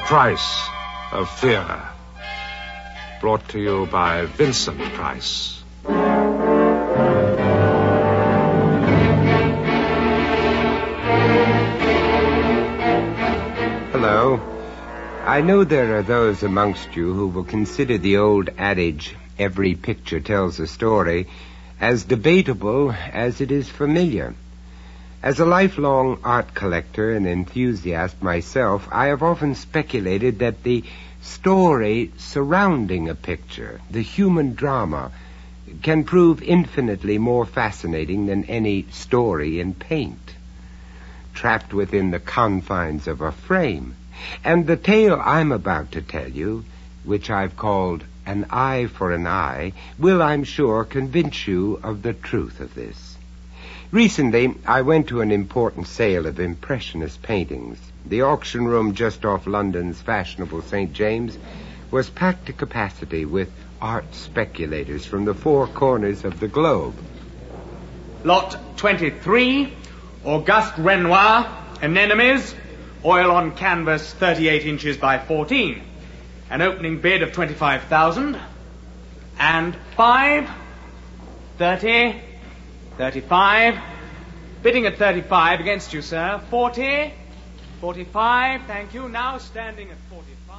Price of Fear. Brought to you by Vincent Price. Hello. I know there are those amongst you who will consider the old adage, every picture tells a story, as debatable as it is familiar. As a lifelong art collector and enthusiast myself, I have often speculated that the story surrounding a picture, the human drama, can prove infinitely more fascinating than any story in paint. Trapped within the confines of a frame. And the tale I'm about to tell you, which I've called An Eye for an Eye, will, I'm sure, convince you of the truth of this. Recently, I went to an important sale of Impressionist paintings. The auction room just off London's fashionable St. James was packed to capacity with art speculators from the four corners of the globe. Lot 23, Auguste Renoir, Anemones, oil on canvas 38 inches by 14. An opening bid of 25,000. And 5, 30, 35. Bidding at 35 against you, sir. 40, 45, thank you. Now standing at 45.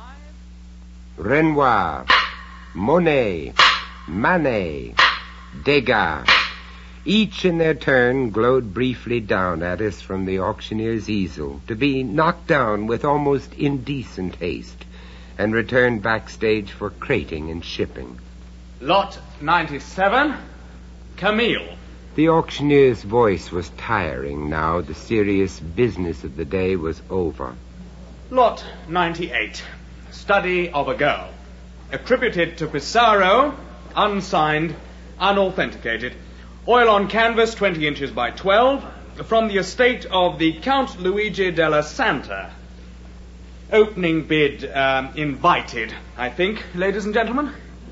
Renoir, Monet, Manet, Degas. Each in their turn glowed briefly down at us from the auctioneer's easel, to be knocked down with almost indecent haste, and returned backstage for crating and shipping. Lot 97, Camille. The auctioneer's voice was tiring now. The serious business of the day was over. Lot 98, Study of a Girl. Attributed to Pissarro, unsigned, unauthenticated. Oil on canvas 20 inches by 12, from the estate of the Count Luigi della Santa. Opening bid invited, I think, ladies and gentlemen.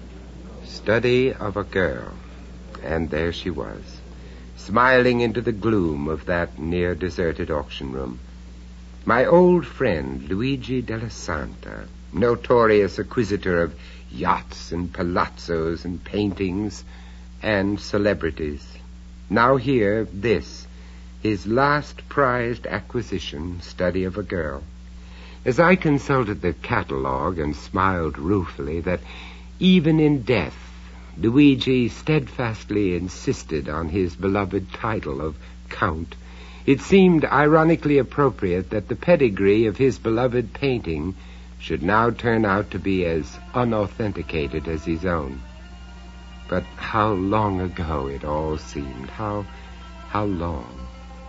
Study of a Girl. And there she was, smiling into the gloom of that near-deserted auction room. My old friend, Luigi della Santa, notorious acquisitor of yachts and palazzos and paintings and celebrities. Now here, this, his last prized acquisition, Study of a Girl. As I consulted the catalogue and smiled ruefully that even in death, Luigi steadfastly insisted on his beloved title of Count, it seemed ironically appropriate that the pedigree of his beloved painting should now turn out to be as unauthenticated as his own. But how long ago it all seemed. How long.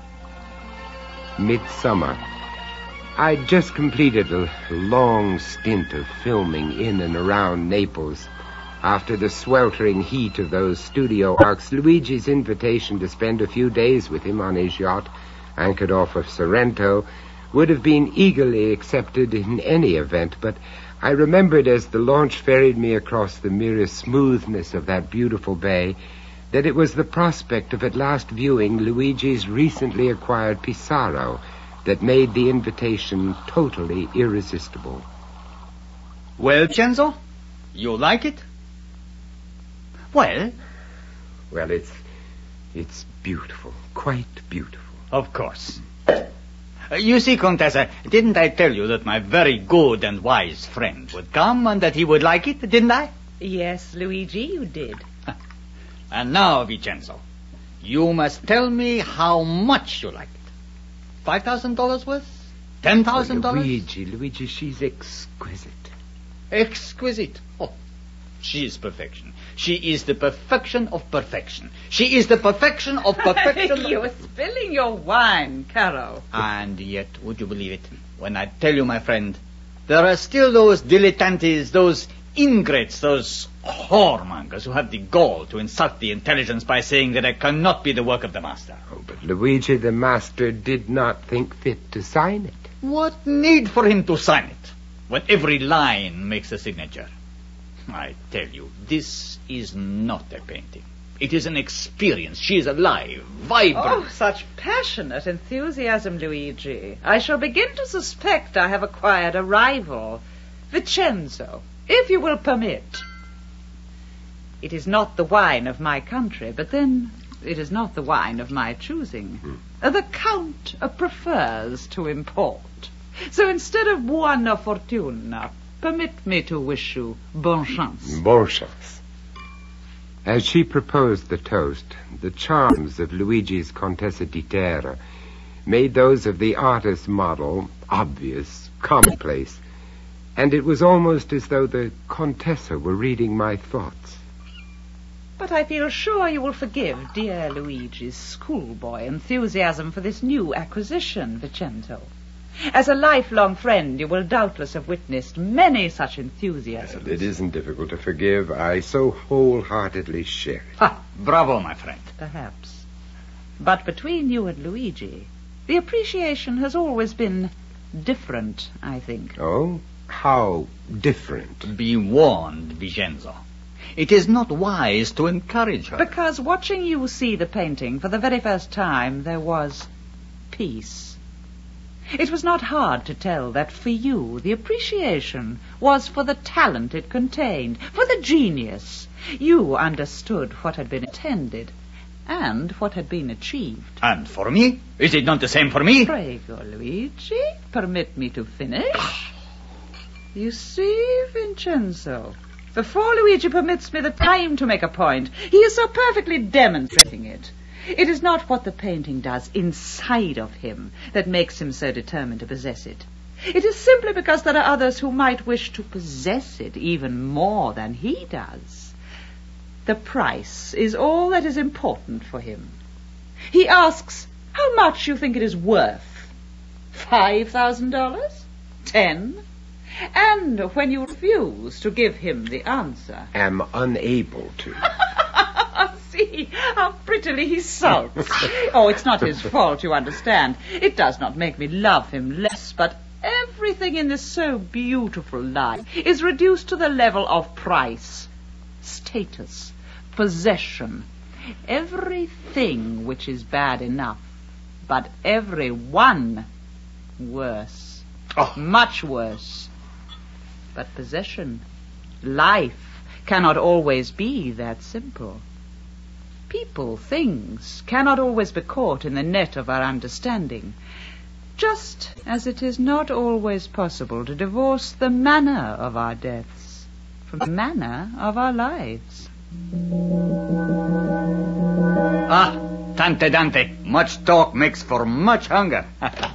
Midsummer. I'd just completed a long stint of filming in and around Naples. After the sweltering heat of those studio arcs, Luigi's invitation to spend a few days with him on his yacht, anchored off of Sorrento, would have been eagerly accepted in any event, but I remembered as the launch ferried me across the mirror smoothness of that beautiful bay that it was the prospect of at last viewing Luigi's recently acquired Pissarro that made the invitation totally irresistible. Well, Vincenzo, you like it? Well, it's beautiful, quite beautiful. Of course. You see, Contessa, didn't I tell you that my very good and wise friend would come and that he would like it, didn't I? Yes, Luigi, you did. And now, Vincenzo, you must tell me how much you like it. $5,000 worth? $10,000? Luigi, she's exquisite. Exquisite? Oh, she is perfection. She is the perfection of perfection. She is the perfection of perfection. You're spilling your wine, Caro. And yet, would you believe it, when I tell you, my friend, there are still those dilettantes, those ingrates, those whoremongers who have the gall to insult the intelligence by saying that it cannot be the work of the master. Oh, but Luigi, the master, did not think fit to sign it. What need for him to sign it, when every line makes a signature? I tell you, this is not a painting. It is an experience. She is alive, vibrant. Oh, such passionate enthusiasm, Luigi. I shall begin to suspect I have acquired a rival. Vincenzo, if you will permit. It is not the wine of my country, but then it is not the wine of my choosing. The Count prefers to import. So instead of buona fortuna, permit me to wish you bonne chance. Bonne chance. As she proposed the toast, the charms of Luigi's Contessa di Terra made those of the artist model obvious, commonplace, and it was almost as though the Contessa were reading my thoughts. But I feel sure you will forgive dear Luigi's schoolboy enthusiasm for this new acquisition, Vincenzo. As a lifelong friend, you will doubtless have witnessed many such enthusiasms. It isn't difficult to forgive. I so wholeheartedly share it. Ha! Bravo, my friend. Perhaps. But between you and Luigi, the appreciation has always been different, I think. Oh? How different? Be warned, Vincenzo. It is not wise to encourage her. Because watching you see the painting for the very first time, there was peace. It was not hard to tell that for you, the appreciation was for the talent it contained, for the genius. You understood what had been intended and what had been achieved. And for me? Is it not the same for me? Prego, Luigi, permit me to finish. You see, Vincenzo, before Luigi permits me the time to make a point, he is so perfectly demonstrating it. It is not what the painting does inside of him that makes him so determined to possess it. It is simply because there are others who might wish to possess it even more than he does. The price is all that is important for him. He asks how much you think it is worth. $5,000? 10? And when you refuse to give him the answer... Am unable to. See how prettily he sulks. Oh, it's not his fault, you understand. It does not make me love him less, but everything in this so beautiful life is reduced to the level of price, status, possession. Everything which is bad enough, but every one worse. Oh. Much worse. But possession, life, cannot always be that simple. People, things, cannot always be caught in the net of our understanding, just as it is not always possible to divorce the manner of our deaths from the manner of our lives. Ah, tante Dante, much talk makes for much hunger.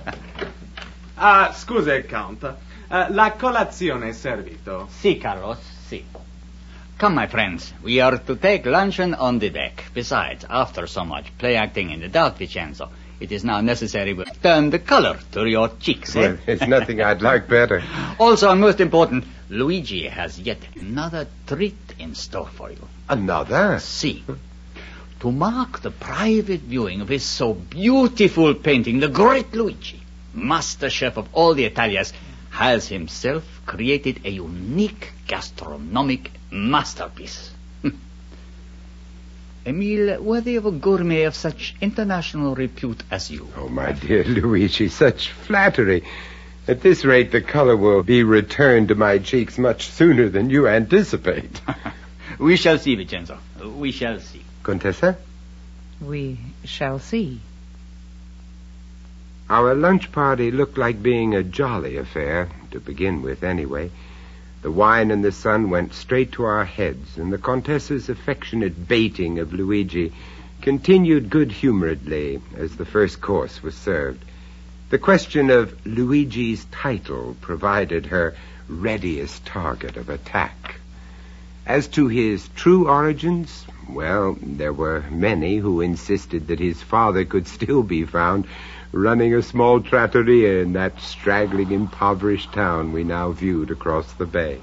Scusi, Count. La colazione è servito. Si, Carlos, si. Come, my friends, we are to take luncheon on the deck. Besides, after so much play-acting in the dark, Vincenzo, it is now necessary to turn the color to your cheeks, eh? Well, it's nothing I'd like better. Also, and most important, Luigi has yet another treat in store for you. Another? See, to mark the private viewing of his so beautiful painting, the great Luigi, master chef of all the Italias, has himself created a unique gastronomic masterpiece. Emile, worthy of a gourmet of such international repute as you. Oh, my dear Luigi, such flattery. At this rate, the color will be returned to my cheeks much sooner than you anticipate. We shall see, Vincenzo. We shall see. Contessa? We shall see. Our lunch party looked like being a jolly affair, to begin with, anyway. The wine and the sun went straight to our heads, and the Contessa's affectionate baiting of Luigi continued good-humoredly as the first course was served. The question of Luigi's title provided her readiest target of attack. As to his true origins, well, there were many who insisted that his father could still be found running a small trattoria in that straggling, impoverished town we now viewed across the bay.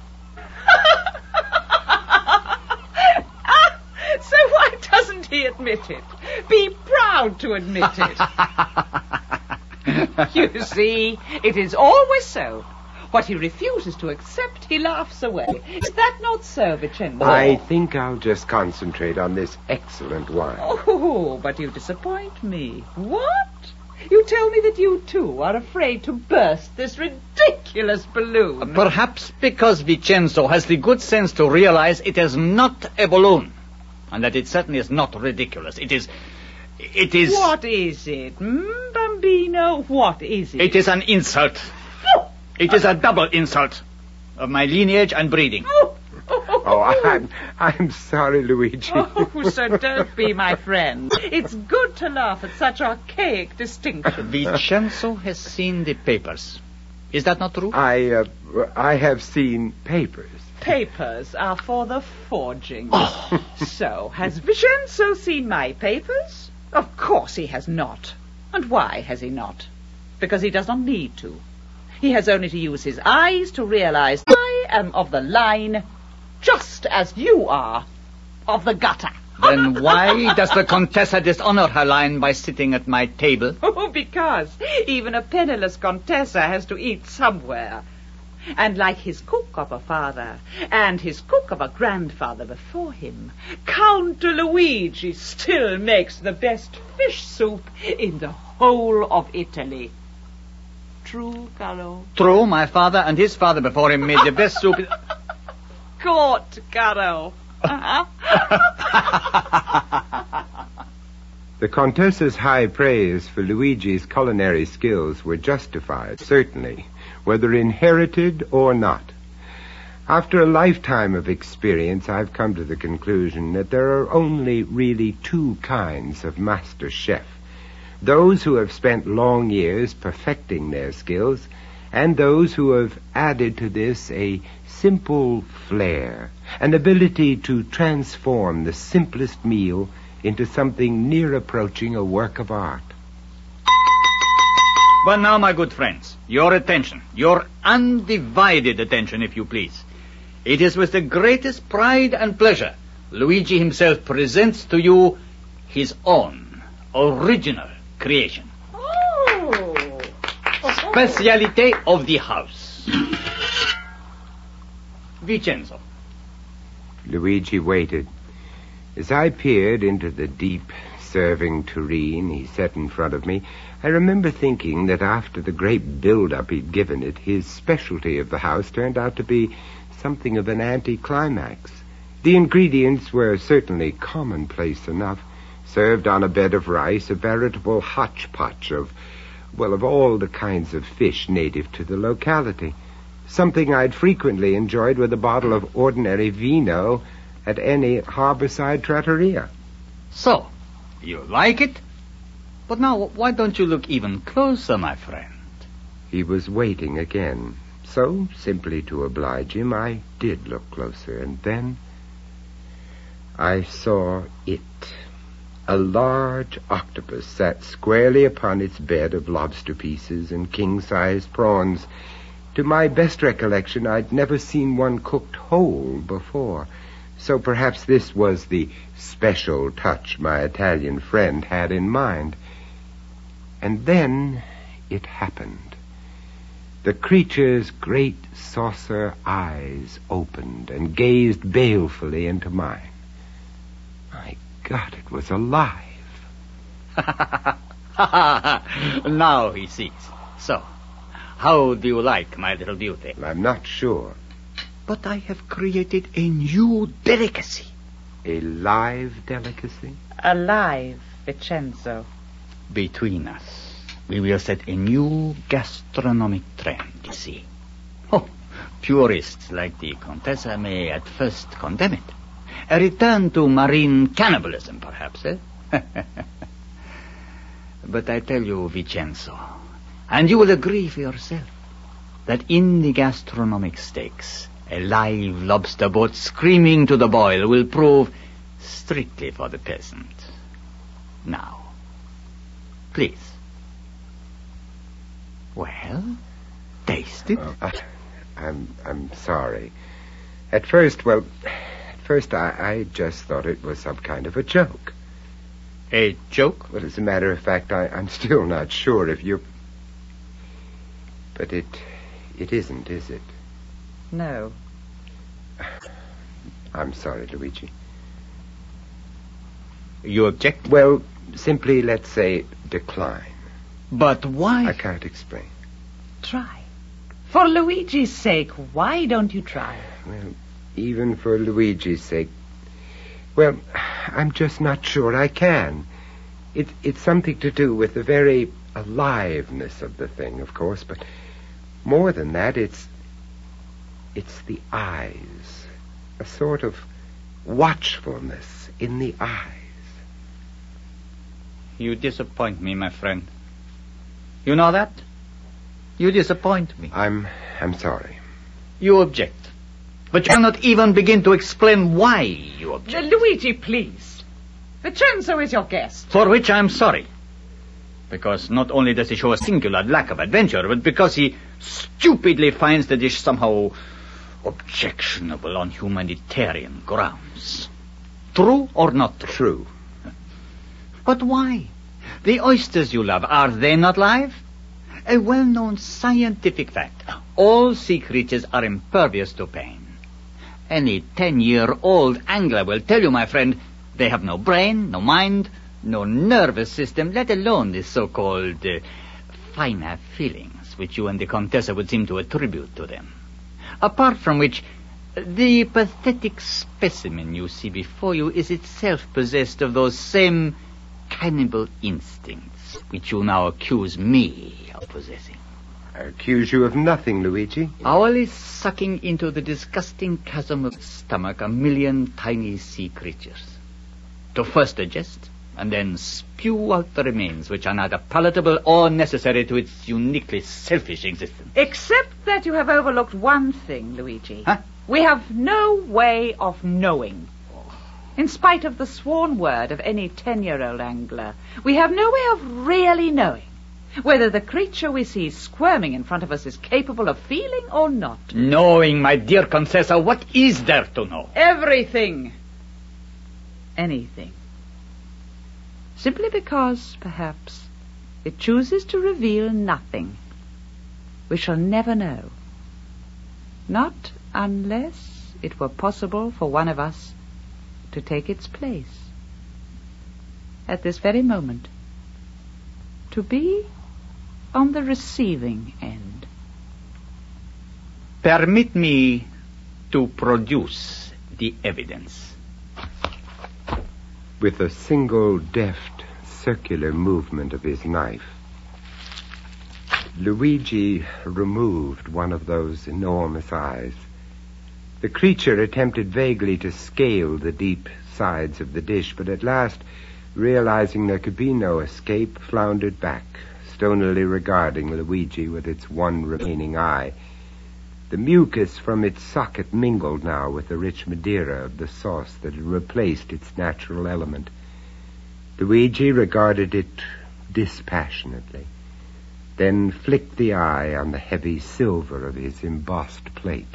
So why doesn't he admit it? Be proud to admit it. You see, it is always so. What he refuses to accept, he laughs away. Is that not so, Vincenzo? I think I'll just concentrate on this excellent wine. Oh, but you disappoint me. What? You tell me that you, too, are afraid to burst this ridiculous balloon. Perhaps because Vincenzo has the good sense to realize it is not a balloon, and that it certainly is not ridiculous. It is... What is it, Bambino? What is it? It is an insult. It is a double insult of my lineage and breeding. Oh, I'm sorry, Luigi. Oh, so don't be my friend. It's good to laugh at such archaic distinctions. Vincenzo has seen the papers. Is that not true? I have seen papers. Papers are for the forging. So, has Vincenzo seen my papers? Of course he has not. And why has he not? Because he does not need to. He has only to use his eyes to realize I am of the line, just as you are of the gutter. Then why does the Contessa dishonor her line by sitting at my table? Oh, because even a penniless Contessa has to eat somewhere. And like his cook of a father and his cook of a grandfather before him, Count Luigi still makes the best fish soup in the whole of Italy. True, Caro? True, my father and his father before him made the best soup. Good, Caro. The Contessa's high praise for Luigi's culinary skills were justified, certainly, whether inherited or not. After a lifetime of experience, I've come to the conclusion that there are only really two kinds of master chef. Those who have spent long years perfecting their skills, and those who have added to this a simple flair, an ability to transform the simplest meal into something near approaching a work of art. But now, my good friends, your attention, your undivided attention, if you please. It is with the greatest pride and pleasure Luigi himself presents to you his own original creation. Oh. Specialité of the house. Vincenzo. Luigi waited. As I peered into the deep, serving tureen he set in front of me, I remember thinking that after the great build-up he'd given it, his specialty of the house turned out to be something of an anticlimax. The ingredients were certainly commonplace enough, served on a bed of rice, a veritable hodgepodge of all the kinds of fish native to the locality. Something I'd frequently enjoyed with a bottle of ordinary vino at any harborside trattoria. So, you like it? But now, why don't you look even closer, my friend? He was waiting again. So, simply to oblige him, I did look closer, and then I saw it. A large octopus sat squarely upon its bed of lobster pieces and king-sized prawns. To my best recollection, I'd never seen one cooked whole before. So perhaps this was the special touch my Italian friend had in mind. And then it happened. The creature's great saucer eyes opened and gazed balefully into mine. My God, it was alive. Now he sees. So, how do you like my little beauty? I'm not sure. But I have created a new delicacy. A live delicacy? Alive, Vincenzo. Between us, we will set a new gastronomic trend, you see. Oh, purists like the Contessa may at first condemn it. A return to marine cannibalism, perhaps, eh? But I tell you, Vincenzo, and you will agree for yourself, that in the gastronomic stakes, a live lobster boat screaming to the boil will prove strictly for the peasant. Now, please. Well, taste it. I'm sorry. At first I just thought it was some kind of a joke. A joke? Well, as a matter of fact, I'm still not sure if you... But It isn't, is it? No. I'm sorry, Luigi. You object? Well, simply, let's say, decline. But why? I can't explain. Try. For Luigi's sake, why don't you try? Well, even for Luigi's sake. Well, I'm just not sure I can. It's something to do with the very aliveness of the thing, of course, but more than that, it's the eyes. A sort of watchfulness in the eyes. You disappoint me, my friend. You know that? You disappoint me. I'm sorry. You object. But you cannot even begin to explain why you object. Luigi, please. Vincenzo is your guest. For which I am sorry. Because not only does he show a singular lack of adventure, but because he stupidly finds the dish somehow objectionable on humanitarian grounds. True or not true? True. But why? The oysters you love, are they not live? A well-known scientific fact. All sea creatures are impervious to pain. Any 10-year-old angler will tell you, my friend, they have no brain, no mind, no nervous system, let alone the so-called finer feelings which you and the Contessa would seem to attribute to them. Apart from which, the pathetic specimen you see before you is itself possessed of those same cannibal instincts which you now accuse me of possessing. I accuse you of nothing, Luigi. Hourly sucking into the disgusting chasm of the stomach a million tiny sea creatures. To first digest, and then spew out the remains which are neither palatable or necessary to its uniquely selfish existence. Except that you have overlooked one thing, Luigi. Huh? We have no way of knowing. In spite of the sworn word of any 10-year-old angler, we have no way of really knowing whether the creature we see squirming in front of us is capable of feeling or not. Knowing, my dear Contessa, what is there to know? Everything. Anything. Simply because, perhaps, it chooses to reveal nothing. We shall never know. Not unless it were possible for one of us to take its place. At this very moment. To be on the receiving end. Permit me to produce the evidence. With a single deft, circular movement of his knife, Luigi removed one of those enormous eyes. The creature attempted vaguely to scale the deep sides of the dish, but at last, realizing there could be no escape, floundered back, stonily regarding Luigi with its one remaining eye. The mucus from its socket mingled now with the rich Madeira of the sauce that had replaced its natural element. Luigi regarded it dispassionately, then flicked the eye on the heavy silver of his embossed plate.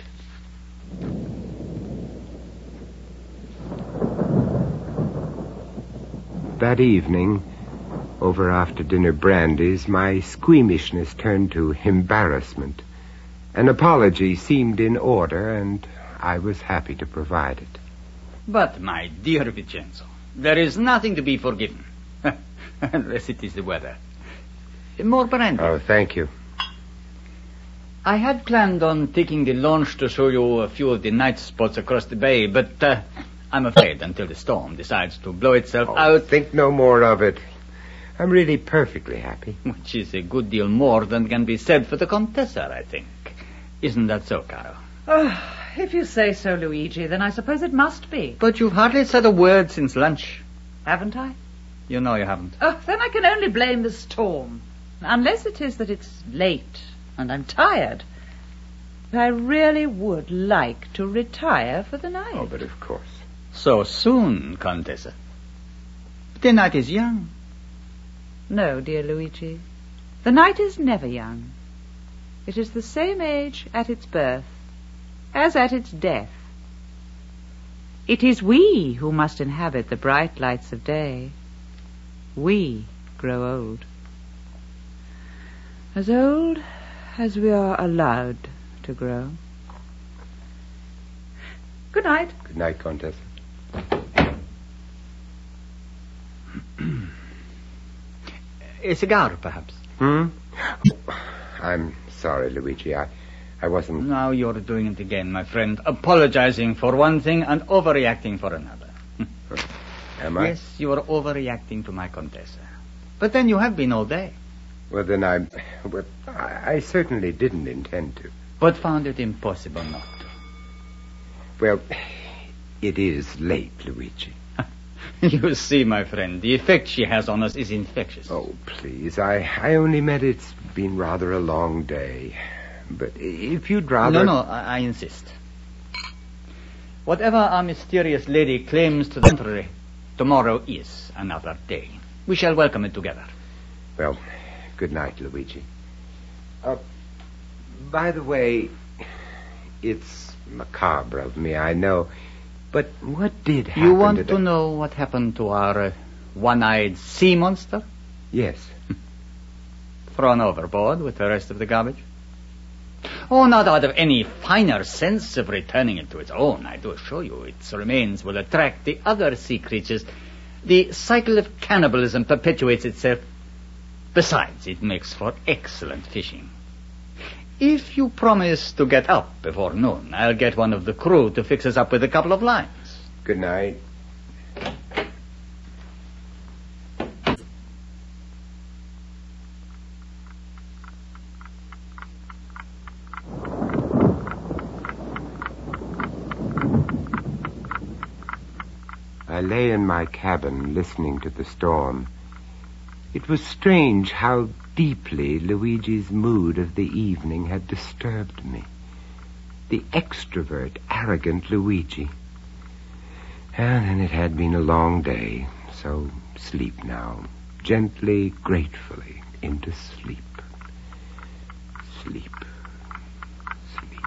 That evening, over after-dinner brandies, my squeamishness turned to embarrassment. An apology seemed in order, and I was happy to provide it. But, my dear Vincenzo, there is nothing to be forgiven. Unless it is the weather. More brandy. Oh, thank you. I had planned on taking the launch to show you a few of the night spots across the bay, but I'm afraid until the storm decides to blow itself out... Think no more of it. I'm really perfectly happy. Which is a good deal more than can be said for the Contessa, I think. Isn't that so, Caro? Oh, if you say so, Luigi, then I suppose it must be. But you've hardly said a word since lunch. Haven't I? You know you haven't. Oh, then I can only blame the storm. Unless it is that it's late and I'm tired. I really would like to retire for the night. Oh, but of course. So soon, Contessa. The night is young. No, dear Luigi. The night is never young. It is the same age at its birth as at its death. It is we who must inhabit the bright lights of day. We grow old. As we are allowed have to grow. Good night. Good night, Contessa. A cigar, perhaps? I'm sorry, Luigi. I wasn't... Now you're doing it again, my friend. Apologizing for one thing and overreacting for another. Am I? Yes, you are overreacting to my Contessa. But then you have been all day. Well, then I certainly didn't intend to. But found it impossible not to. Well, it is late, Luigi. You see, my friend, the effect she has on us is infectious. Oh, please. I only meant it's been rather a long day. But if you'd rather... No, I insist. Whatever our mysterious lady claims to the contrary, tomorrow is another day. We shall welcome it together. Well, good night, Luigi. By the way, it's macabre of me, I know. But what did happen You want to know what happened to our one-eyed sea monster? Yes. Thrown overboard with the rest of the garbage? Oh, not out of any finer sense of returning it to its own. I do assure you its remains will attract the other sea creatures. The cycle of cannibalism perpetuates itself. Besides, it makes for excellent fishing. If you promise to get up before noon, I'll get one of the crew to fix us up with a couple of lines. Good night. I lay in my cabin listening to the storm. It was strange how deeply Luigi's mood of the evening had disturbed me. The extrovert, arrogant Luigi. And then it had been a long day, so sleep now, gently, gratefully, into sleep. Sleep. Sleep.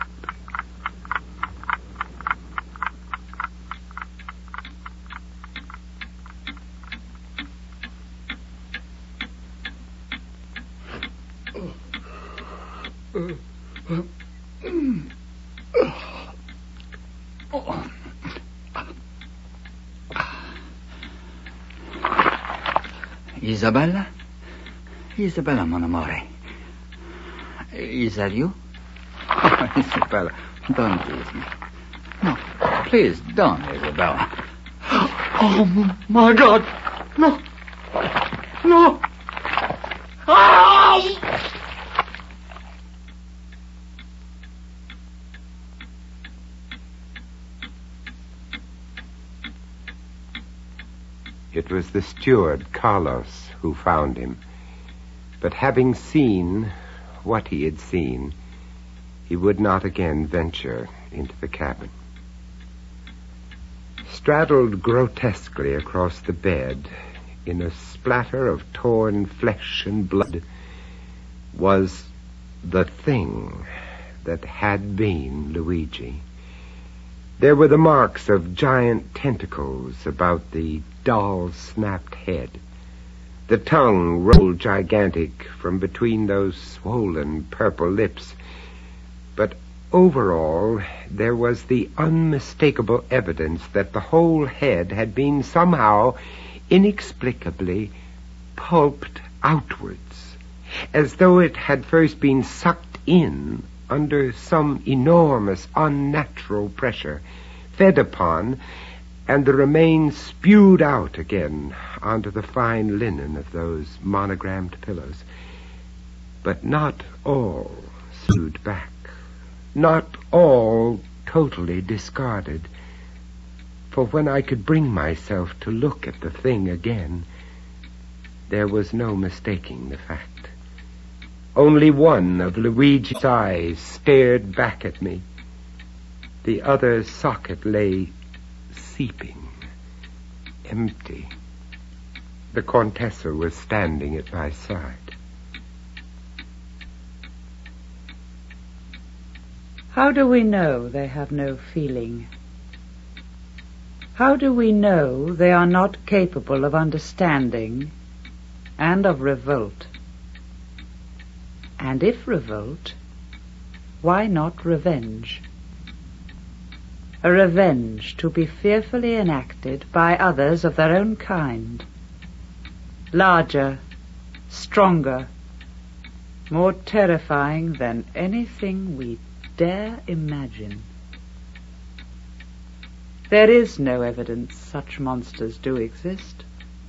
Isabella? Isabella, mon amore. Is that you? Oh, Isabella, don't leave me. No, please don't, Isabella. Oh, my God. No. No. Ah! It was the steward, Carlos, who found him. But having seen what he had seen, he would not again venture into the cabin. Straddled grotesquely across the bed, in a splatter of torn flesh and blood, was the thing that had been Luigi. There were the marks of giant tentacles about the doll's snapped head. The tongue rolled gigantic from between those swollen purple lips. But overall, there was the unmistakable evidence that the whole head had been somehow, inexplicably, pulped outwards, as though it had first been sucked in under some enormous, unnatural pressure, fed upon, and the remains spewed out again onto the fine linen of those monogrammed pillows. But not all spewed back. Not all totally discarded. For when I could bring myself to look at the thing again, there was no mistaking the fact. Only one of Luigi's eyes stared back at me. The other socket lay seeping, empty. The Contessa was standing at my side. How do we know they have no feeling? How do we know they are not capable of understanding and of revolt? And if revolt, why not revenge? A revenge to be fearfully enacted by others of their own kind. Larger, stronger, more terrifying than anything we dare imagine. There is no evidence such monsters do exist.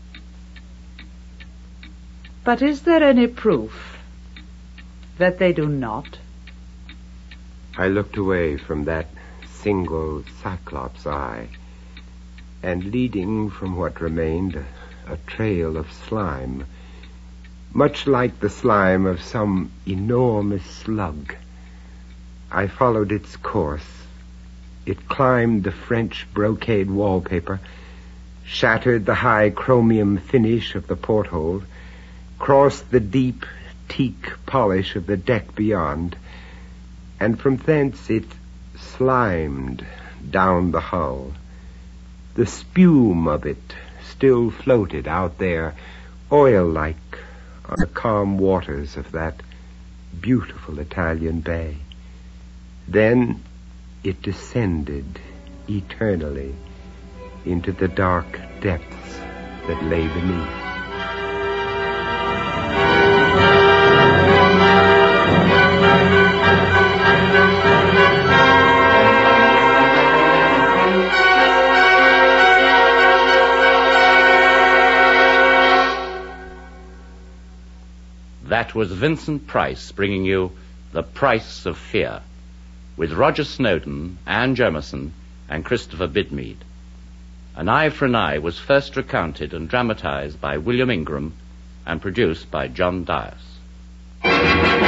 But is there any proof that they do not? I looked away from that single cyclops eye, and leading from what remained a trail of slime, much like the slime of some enormous slug, I followed its course. It climbed the French brocade wallpaper, shattered the high chromium finish of the porthole, crossed the deep teak polish of the deck beyond, and from thence it slimed down the hull. The spume of it still floated out there, oil-like, on the calm waters of that beautiful Italian bay. Then it descended eternally into the dark depths that lay beneath. That was Vincent Price bringing you The Price of Fear, with Roger Snowden, Anne Jemison, and Christopher Bidmead. An Eye for an Eye was first recounted and dramatized by William Ingram and produced by John Dias.